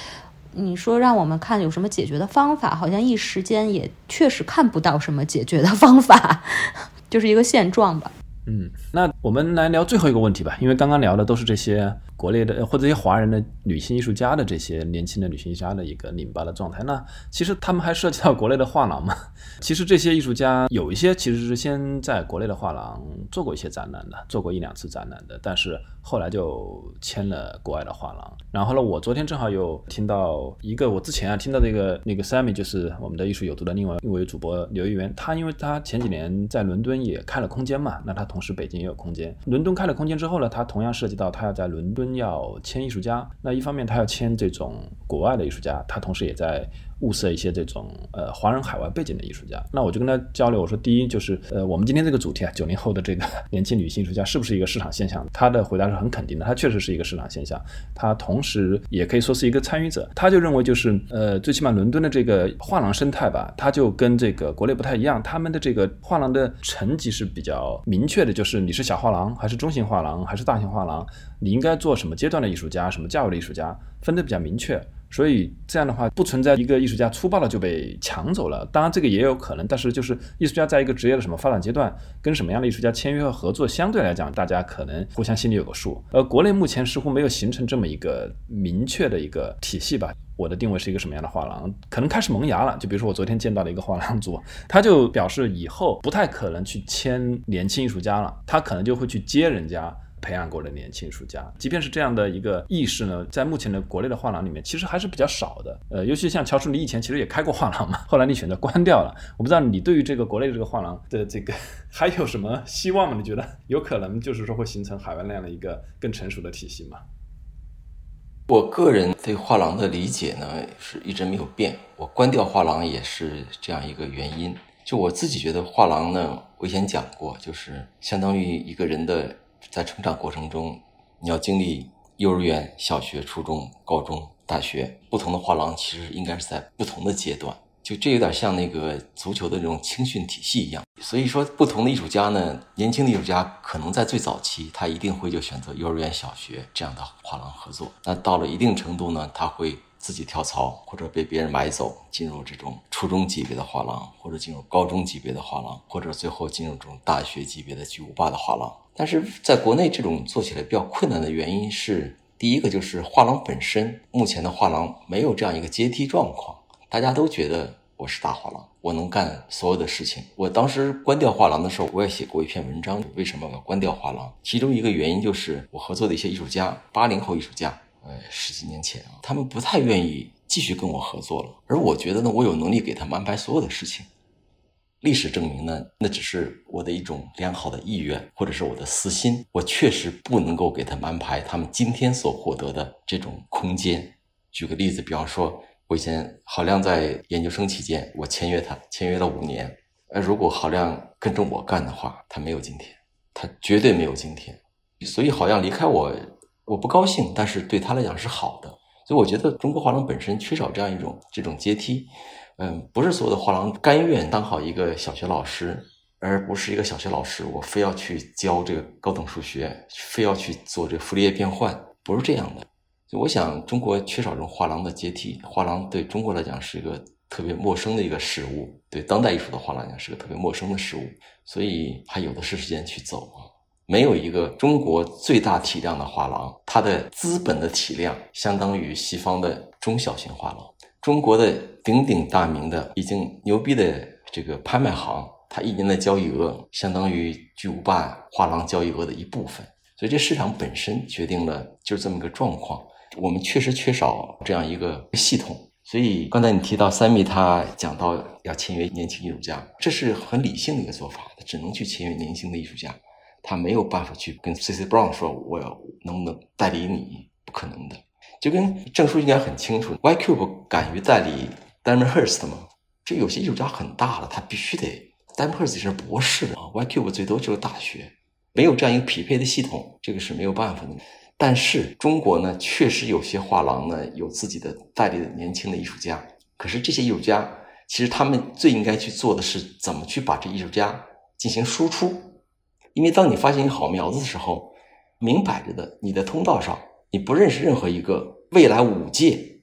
你说让我们看有什么解决的方法，好像一时间也确实看不到什么解决的方法，就是一个现状吧。 嗯，那我们来聊最后一个问题吧，因为刚刚聊的都是这些国内的或者这些华人的女性艺术家的这些年轻的女性艺术家的一个拧巴的状态。那其实他们还涉及到国内的画廊嘛？其实这些艺术家有一些其实是先在国内的画廊做过一些展览的，做过一两次展览的，但是后来就签了国外的画廊。然后呢，我昨天正好有听到一个我之前啊听到这个那个 Sammy， 就是我们的艺术有毒的另外一位主播刘一元，他因为他前几年在伦敦也开了空间嘛，那他同时北京也有空间。伦敦开了空间之后呢，他同样涉及到他要在伦敦要签艺术家，那一方面他要签这种国外的艺术家，他同时也在物色一些这种呃华人海外背景的艺术家。那我就跟他交流，我说第一就是呃我们今天这个主题啊，九零后的这个年轻女性艺术家是不是一个市场现象？他的回答是很肯定的，他确实是一个市场现象，他同时也可以说是一个参与者。他就认为就是呃最起码伦敦的这个画廊生态吧，他就跟这个国内不太一样，他们的这个画廊的层级是比较明确的，就是你是小画廊还是中型画廊还是大型画廊，你应该做什么阶段的艺术家，什么价位的艺术家，分得比较明确。所以这样的话不存在一个艺术家粗暴的就被抢走了，当然这个也有可能，但是就是艺术家在一个职业的什么发展阶段跟什么样的艺术家签约和合作，相对来讲大家可能互相心里有个数。而国内目前似乎没有形成这么一个明确的一个体系吧，我的定位是一个什么样的画廊可能开始萌芽了。就比如说我昨天见到的一个画廊主，他就表示以后不太可能去签年轻艺术家了，他可能就会去接人家培养过的年轻艺术家。即便是这样的一个意识呢，在目前的国内的画廊里面其实还是比较少的。呃，尤其像乔叔，你以前其实也开过画廊嘛，后来你选择关掉了。我不知道你对于这个国内的这个画廊的这个还有什么希望吗？你觉得有可能就是说会形成海外那样的一个更成熟的体系吗？ 我个人对画廊的理解呢是一直没有变，我关掉画廊也是这样一个原因。就我自己觉得画廊呢，我以前讲过，就是相当于一个人的在成长过程中，你要经历幼儿园、小学、初中、高中、大学，不同的画廊其实应该是在不同的阶段，就这有点像那个足球的这种青训体系一样。所以说不同的艺术家呢，年轻的艺术家可能在最早期他一定会就选择幼儿园、小学这样的画廊合作，那到了一定程度呢，他会自己跳槽或者被别人买走，进入这种初中级别的画廊，或者进入高中级别的画廊，或者最后进入这种大学级别的巨无霸的画廊。但是在国内这种做起来比较困难的原因是，第一个就是画廊本身，目前的画廊没有这样一个阶梯状况，大家都觉得我是大画廊，我能干所有的事情。我当时关掉画廊的时候，我也写过一篇文章，为什么我要关掉画廊。其中一个原因就是我合作的一些艺术家，八零后艺术家，呃，十几年前啊，他们不太愿意继续跟我合作了。而我觉得呢，我有能力给他们安排所有的事情。历史证明呢，那只是我的一种良好的意愿，或者是我的私心。我确实不能够给他们安排他们今天所获得的这种空间。举个例子，比方说，我以前郝亮在研究生期间，我签约他，签约了五年。而如果郝亮跟着我干的话，他没有今天，他绝对没有今天。所以郝亮离开我，我不高兴，但是对他来讲是好的。所以我觉得中国画廊本身缺少这样一种这种阶梯。嗯，不是所有的画廊甘愿当好一个小学老师，而不是一个小学老师我非要去教这个高等数学，非要去做这个傅立叶变换，不是这样的。所以我想中国缺少这种画廊的阶梯，画廊对中国来讲是一个特别陌生的一个事物，对当代艺术的画廊来讲是个特别陌生的事物，所以还有的是时间去走。没有一个中国最大体量的画廊，它的资本的体量相当于西方的中小型画廊。中国的鼎鼎大名的已经牛逼的这个拍卖行，它一年的交易额相当于巨无霸画廊交易额的一部分。所以这市场本身决定了就是这么一个状况，我们确实缺少这样一个系统。所以刚才你提到三米，他讲到要签约年轻艺术家，这是很理性的一个做法，他只能去签约年轻的艺术家，他没有办法去跟 C C Brown 说我要能不能代理你，不可能的。就跟郑书应该很清楚 Y Cube 敢于代理 Damien Hirst 吗？这有些艺术家很大了，他必须得 Damien Hirst 是博士啊 Y Cube 最多就是大学，没有这样一个匹配的系统，这个是没有办法的。但是中国呢，确实有些画廊呢有自己的代理的年轻的艺术家，可是这些艺术家其实他们最应该去做的是怎么去把这艺术家进行输出。因为当你发现一个好苗子的时候，明摆着的你的通道上你不认识任何一个未来五届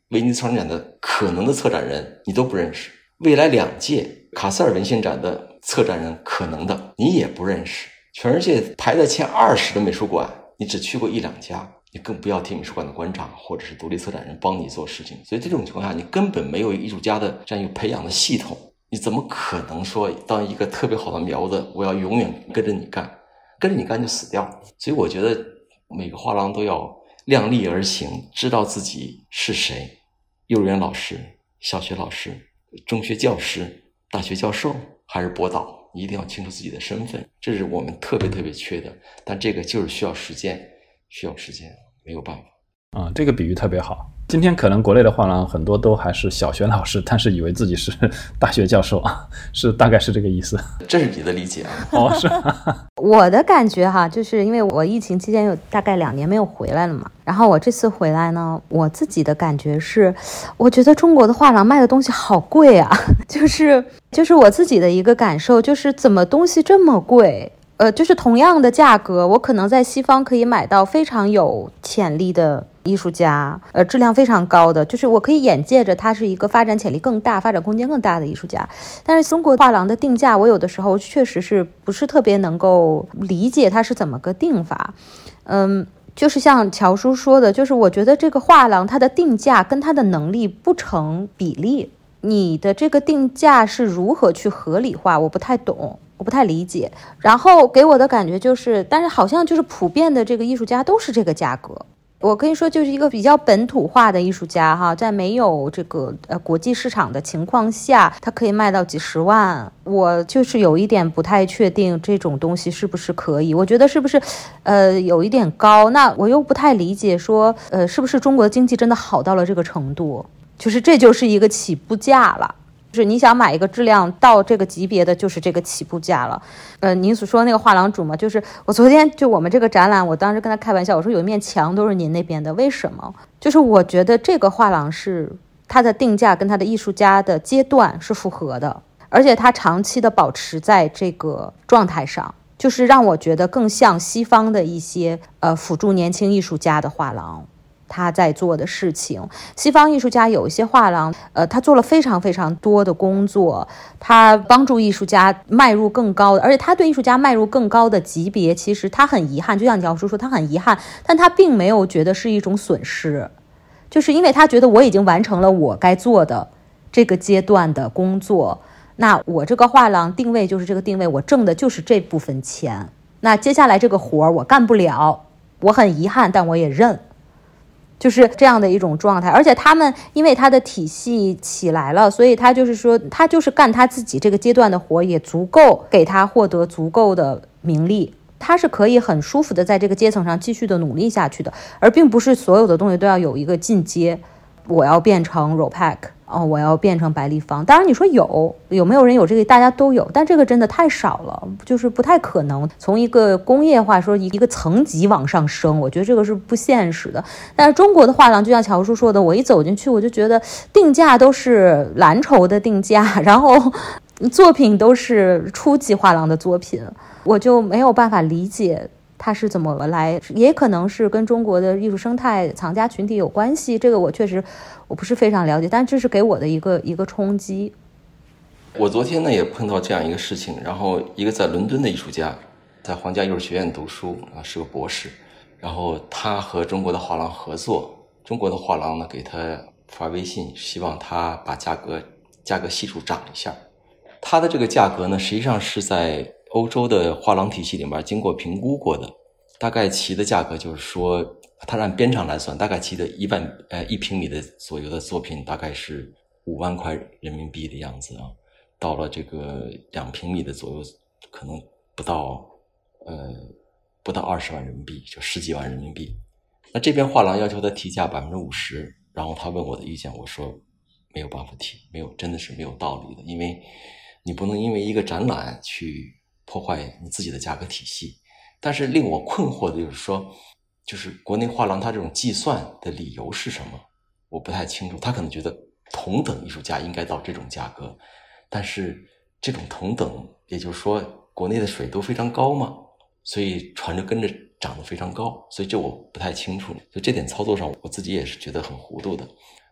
威尼斯双年展的可能的策展人你都不认识，未来两届卡塞尔文献展的策展人可能的你也不认识，全世界排在前二十的美术馆你只去过一两家，你更不要提美术馆的馆长或者是独立策展人帮你做事情。所以这种情况下你根本没有艺术家的这样一个培养的系统，你怎么可能说当一个特别好的苗子我要永远跟着你干，跟着你干就死掉。所以我觉得每个画廊都要量力而行，知道自己是谁，幼儿园老师、小学老师、中学教师、大学教授还是博导，你一定要清楚自己的身份，这是我们特别特别缺的，但这个就是需要时间，需要时间，没有办法。 啊，这个比喻特别好。今天可能国内的画廊很多都还是小学老师，但是以为自己是大学教授啊，是大概是这个意思。 这是你的理解啊？ 哦，是吗？ 我的感觉哈，就是因为我疫情期间有大概两年没有回来了嘛，然后我这次回来呢，我自己的感觉是，我觉得中国的画廊卖的东西好贵啊，就是就是我自己的一个感受，就是怎么东西这么贵？呃，就是同样的价格，我可能在西方可以买到非常有潜力的艺术家，呃，质量非常高的，就是我可以眼见着他是一个发展潜力更大、发展空间更大的艺术家。但是中国画廊的定价，我有的时候确实是不是特别能够理解它是怎么个定法。嗯，就是像乔叔说的，就是我觉得这个画廊它的定价跟它的能力不成比例。你的这个定价是如何去合理化，我不太懂。我不太理解，然后给我的感觉就是，但是好像就是普遍的这个艺术家都是这个价格。我可以说就是一个比较本土化的艺术家哈，在没有这个呃国际市场的情况下，他可以卖到几十万。我就是有一点不太确定这种东西是不是可以，我觉得是不是呃有一点高。那我又不太理解说，呃是不是中国的经济真的好到了这个程度？就是这就是一个起步价了。就是你想买一个质量到这个级别的，就是这个起步价了。呃，您所说那个画廊主嘛，就是我昨天就我们这个展览，我当时跟他开玩笑，我说有一面墙都是您那边的，为什么？就是我觉得这个画廊是它的定价跟它的艺术家的阶段是符合的，而且它长期的保持在这个状态上，就是让我觉得更像西方的一些呃辅助年轻艺术家的画廊。他在做的事情，西方艺术家有一些画廊，呃，他做了非常非常多的工作，他帮助艺术家迈入更高的，而且他对艺术家迈入更高的级别，其实他很遗憾，就像乔叔说，他很遗憾，但他并没有觉得是一种损失，就是因为他觉得我已经完成了我该做的这个阶段的工作，那我这个画廊定位就是这个定位，我挣的就是这部分钱，那接下来这个活我干不了，我很遗憾，但我也认。就是这样的一种状态，而且他们因为他的体系起来了，所以他就是说他就是干他自己这个阶段的活，也足够给他获得足够的名利，他是可以很舒服的在这个阶层上继续的努力下去的，而并不是所有的东西都要有一个进阶，我要变成 Ropac 哦，我要变成白立方。当然你说有有没有人有这个，大家都有，但这个真的太少了，就是不太可能从一个工业化说一个层级往上升，我觉得这个是不现实的。但是中国的画廊就像乔叔说的，我一走进去我就觉得定价都是蓝筹的定价，然后作品都是初级画廊的作品，我就没有办法理解它是怎么来，也可能是跟中国的艺术生态藏家群体有关系，这个我确实我不是非常了解，但这是给我的一个一个冲击。 我昨天呢也碰到这样一个事情，然后一个在伦敦的艺术家在皇家艺术学院读书啊，是个博士，然后他和中国的画廊合作，中国的画廊呢给他发微信，希望他把价格价格系数涨一下。他的这个价格呢实际上是在欧洲的画廊体系里面经过评估过的，大概其的价格就是说，它按边长来算，大概其的一万呃一平米的左右的作品大概是五万块人民币的样子啊，到了这个两平米的左右，可能不到呃不到二十万人民币，就十几万人民币。那这边画廊要求他提价百分之五十，然后他问我的意见，我说没有办法提，没有真的是没有道理的，因为你不能因为一个展览去破坏你自己的价格体系。但是令我困惑的就是说，就是国内画廊它这种计算的理由是什么，我不太清楚。他可能觉得同等艺术家应该到这种价格，但是这种同等也就是说国内的水都非常高嘛，所以船就跟着涨得非常高，所以这我不太清楚。所以这点操作上我自己也是觉得很糊涂的。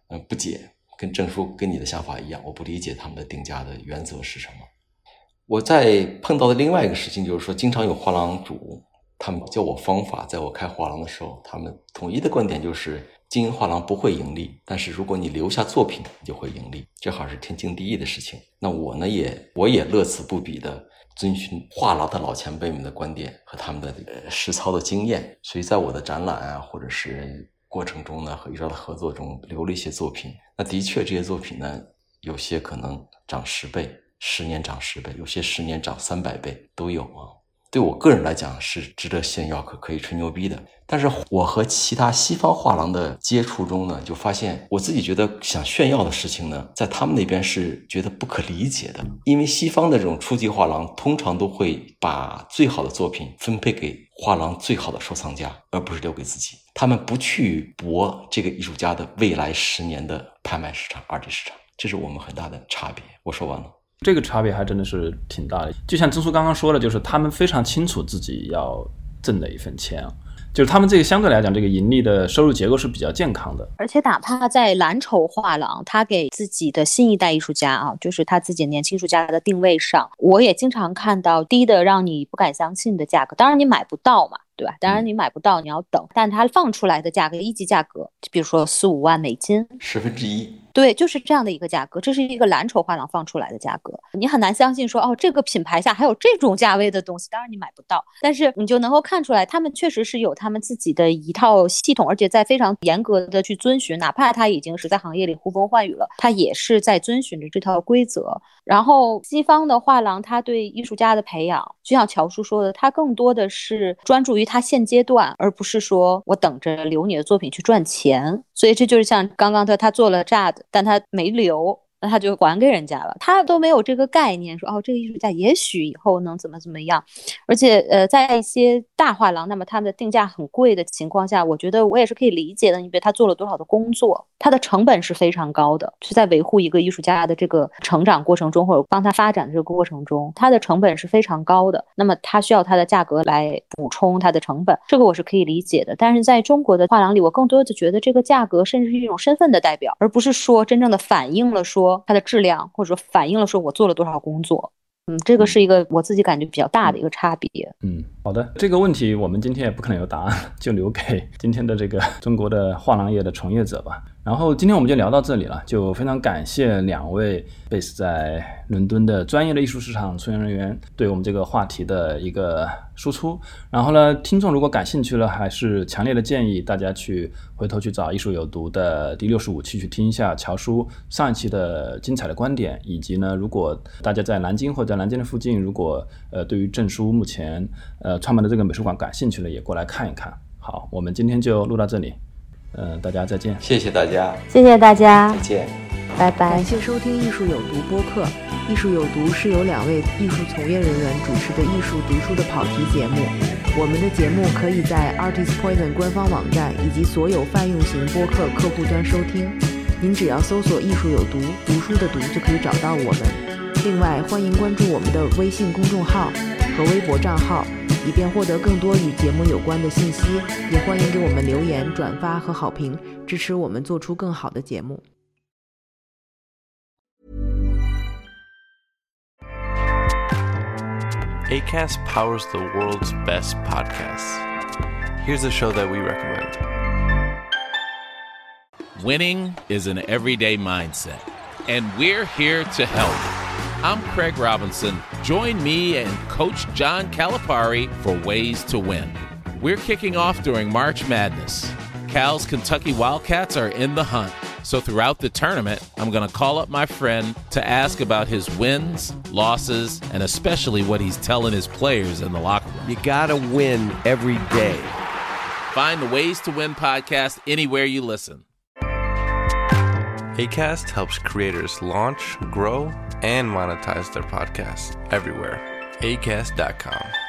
嗯、呃、不解，跟郑叔跟你的想法一样，我不理解他们的定价的原则是什么。我在碰到的另外一个事情就是说，经常有画廊主他们教我方法，在我开画廊的时候，他们统一的观点就是经营画廊不会盈利，但是如果你留下作品你就会盈利，这好像是天经地义的事情。那我呢也我也乐此不疲的遵循画廊的老前辈们的观点和他们的呃实操的经验，所以在我的展览啊或者是过程中呢，和艺术家的合作中留了一些作品。那的确这些作品呢，有些可能涨十倍，十年涨十倍，有些十年涨三百倍都有啊。对我个人来讲是值得炫耀，可可以吹牛逼的。但是我和其他西方画廊的接触中呢，就发现我自己觉得想炫耀的事情呢，在他们那边是觉得不可理解的。因为西方的这种初级画廊通常都会把最好的作品分配给画廊最好的收藏家，而不是留给自己。他们不去搏这个艺术家的未来十年的拍卖市场、二级市场，这是我们很大的差别。我说完了。 这个差别还真的是挺大的，就像曾叔刚刚说的，就是他们非常清楚自己要挣的一份钱，就是他们这个相对来讲，这个盈利的收入结构是比较健康的。 而且哪怕在蓝筹画廊，他给自己的新一代艺术家啊，就是他自己年轻艺术家的定位上，我也经常看到低的让你不敢相信的价格，当然你买不到嘛，对吧？当然你买不到，你要等，但他放出来的价格，一级价格，比如说四五万美金， 十分之一。 对，就是这样的一个价格，这是一个蓝筹画廊放出来的价格，你很难相信说，哦，这个品牌下还有这种价位的东西，当然你买不到，但是你就能够看出来，他们确实是有他们自己的一套系统，而且在非常严格的去遵循，哪怕他已经是在行业里呼风唤雨了，他也是在遵循着这套规则。然后西方的画廊，他对艺术家的培养，就像乔叔说的，他更多的是专注于他现阶段，而不是说我等着留你的作品去赚钱。所以这就是像刚刚他他做了 J A D， 但他没留，那他就还给人家了，他都没有这个概念说，哦，这个艺术家也许以后能怎么怎么样。而且呃，在一些大画廊，那么他们的定价很贵的情况下，我觉得我也是可以理解的，因为他做了多少的工作，他的成本是非常高的，是在维护一个艺术家的这个成长过程中，或者帮他发展的这个过程中，他的成本是非常高的，那么他需要他的价格来补充他的成本，这个我是可以理解的。但是在中国的画廊里，我更多的觉得这个价格甚至是一种身份的代表，而不是说真正的反映了说它的质量，或者说反映了说我做了多少工作。嗯，这个是一个我自己感觉比较大的一个差别。 嗯，好的，这个问题我们今天也不可能有答案，就留给今天的这个中国的画廊业的从业者吧。然后今天我们就聊到这里了，就非常感谢两位 base 在伦敦的专业的艺术市场从业人员对我们这个话题的一个输出。然后呢，听众如果感兴趣了，还是强烈的建议大家去回头去找艺术有毒的第六十五期去听一下乔叔上一期的精彩的观点，以及呢，如果大家在南京或者在南京的附近，如果呃对于郑叔目前呃创办的这个美术馆感兴趣了，也过来看一看。好，我们今天就录到这里。呃，大家再见。 谢谢大家， 谢谢大家， 再见， 拜拜。 感谢收听《艺术有毒》播客。《艺术有毒》是由两位艺术从业人员主持的艺术读书的跑题节目。我们的节目可以在 Artist Poison 官方网站以及所有泛用型播客客户端收听。您只要搜索“艺术有毒”，读书的读就可以找到我们。另外，欢迎关注我们的微信公众号和微博账号，以便获得更多与节目有关的信息，也欢迎给我们留言、转发和好评，支持我们做出更好的节目。 Acast powers the world's best podcasts. Here's a show that we recommend. Winning is an everyday mindset, and we're here to help. I'm Craig Robinson. Join me and Coach John Calipari for Ways to Win. We're kicking off during March Madness. Cal's Kentucky Wildcats are in the hunt. So throughout the tournament, I'm going to call up my friend to ask about his wins, losses, and especially what he's telling his players in the locker room. You gotta win every day. Find the Ways to Win podcast anywhere you listen. Acast helps creators launch, grow, and monetize their podcasts everywhere. acast dot com.